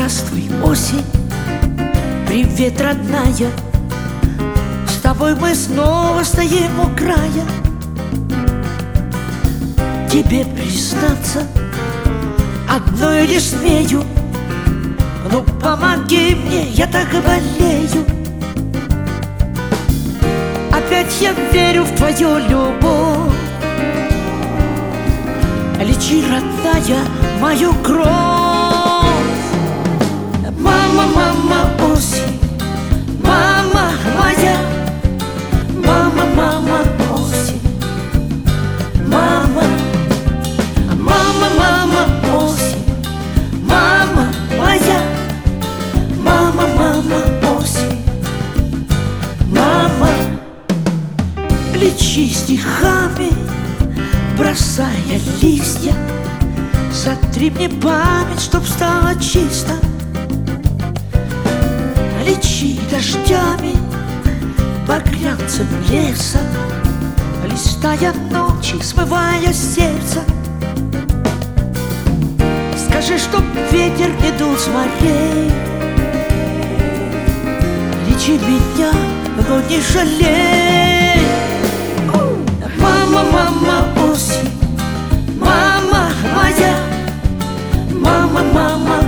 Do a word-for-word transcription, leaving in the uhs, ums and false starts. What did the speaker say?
Здравствуй, осень, привет, родная. С тобой мы снова стоим у края. Тебе признаться одной лишь смею: ну помоги мне, я так и болею. Опять я верю в твою любовь. Лечи, родная, мою кровь. Мама, мама, осень, мама моя. Мама, мама, осень, мама. Мама, мама, осень, мама моя. Мама, мама, осень, мама. Лечи стихами, бросая листья. Сотри мне память, чтоб стало чисто. Лечи дождями, багрянцем леса, листая ночи, смывая сердце. Скажи, чтоб ветер не дул с морей. Лечи меня, но не жалей. Мама, мама, осень, мама моя. Мама, мама,